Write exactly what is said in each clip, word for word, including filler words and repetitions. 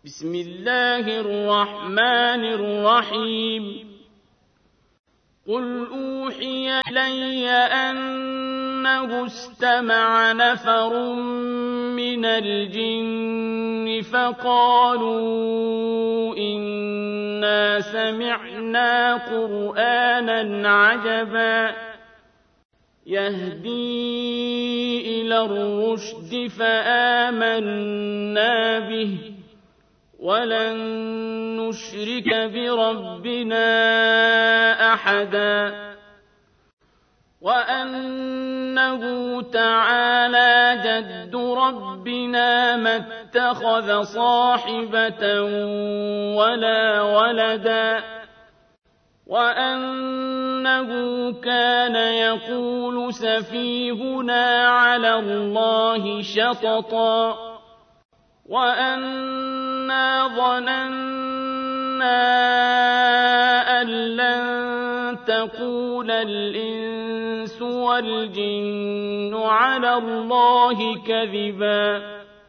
بسم الله الرحمن الرحيم قل أوحي إلي أنه استمع نفر من الجن فقالوا إنا سمعنا قرآنا عجبا يهدي إلى الرشد فآمنا به ولن نشرك بربنا أحدا وأنه تعالى جد ربنا ما اتخذ صاحبة ولا ولدا وأنه كان يقول سفيهنا على الله شططا وأنا ظننا أن لن تقول الإنس والجن على الله كذبا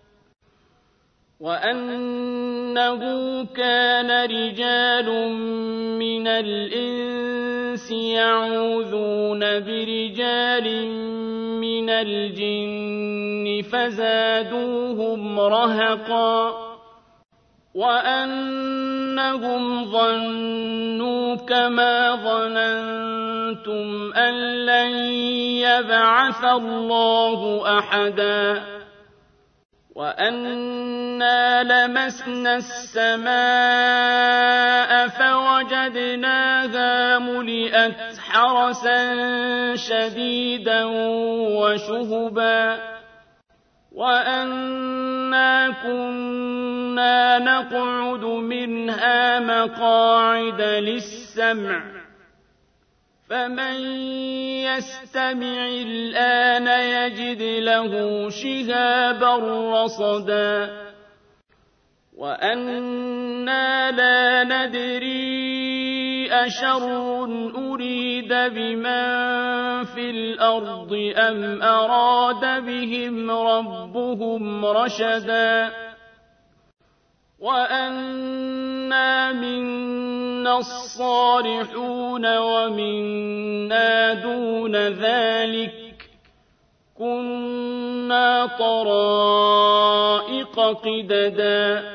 وأنه كان رجال من الإنس يعوذون برجال من الجن فزادوهم رهقا وأنهم ظنوا كما ظننتم أن لن يبعث الله أحدا وأنا لمسنا السماء فوجدناها ملئت حرسا شديدا وشهبا وأنا كنا نقعد منها مقاعد للسمع فمن يستمع الآن يجد له شهابا رصدا وأنا لا ندري أشر أريد بمن في الأرض أم أراد بهم ربهم رشدا وأنا منا الصالحون ومنا دون ذلك كنا طرائق قددا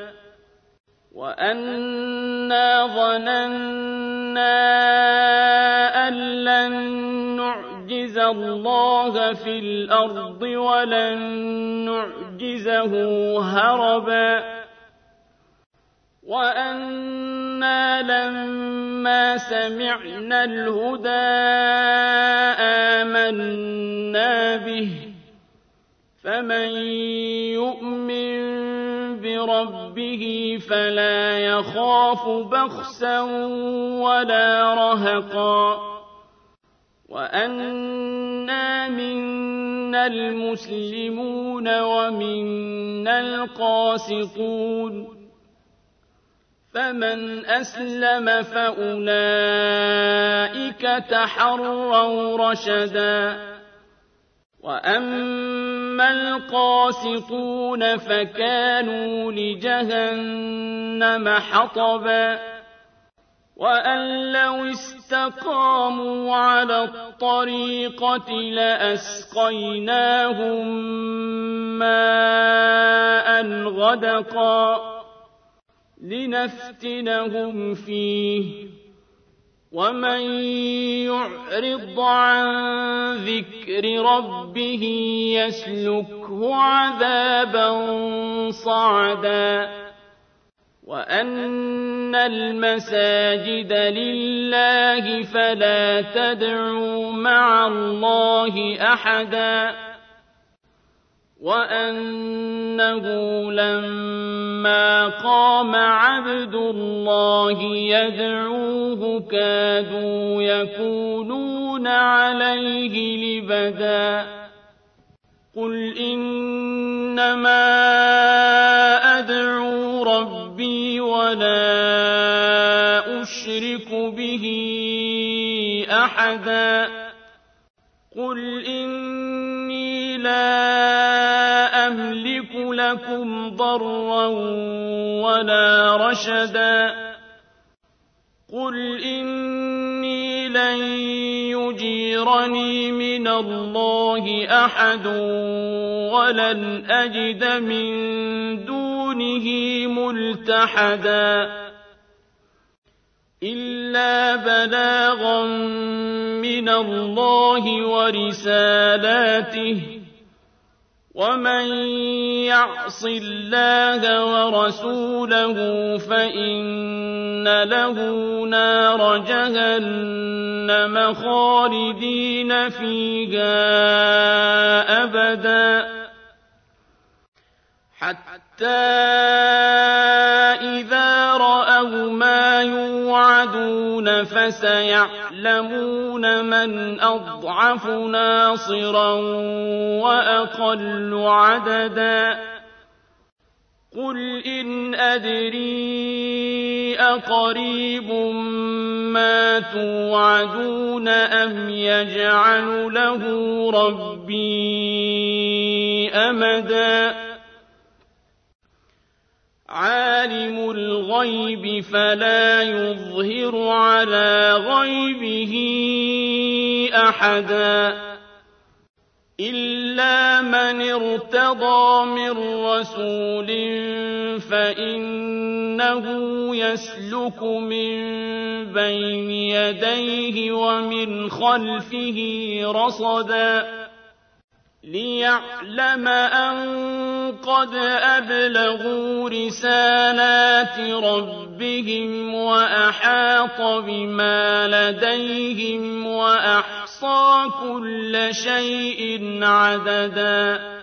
وأنا ظننا أن لن نعجز الله في الأرض ولن نعجزه هربا وأنا لما سمعنا الهدى آمنا به فمن يؤمن بربه فلا يخاف بخسا ولا رهقا وأنا منا المسلمون ومنا القاسطون فمن أسلم فأولئك تحروا رشدا وأما القاسطون فكانوا لجهنم حطبا وأن لو استقاموا على الطريقة لأسقيناهم ماء غدقا لنفتنهم فيه ومن يعرض عن ذكر ربه يسلكه عذابا صعدا وأن المساجد لله فلا تدعوا مع الله أحدا وأنه لما قام عبد الله يدعوه كادوا يكونون عليه لبدا قل إنما أدعو ربي ولا أشرك به أحدا قل إني لا أملك لكم ضرا ولا رشدا قل إني لن يجيرني من الله أحد ولن أجد من دونه ملتحدا إلا بلاغا من الله ورسالاته ومن يعص الله ورسوله فإن له نار جهنم خالدين فيها أبدا حتى إذا رأوا ما يوعدون فسيعلمون من أضعف ناصرا وأقل عددا قل إن أدري أقريب ما توعدون أم يجعل له ربي أمدا عالم الغيب فلا يظهر على غيبه أحدا إلا من ارتضى من رسول فإنه يسلك من بين يديه ومن خلفه رصدا ليعلم أن قد أبلغوا رسالات ربهم وأحاط بما لديهم وأحصى كل شيء عددا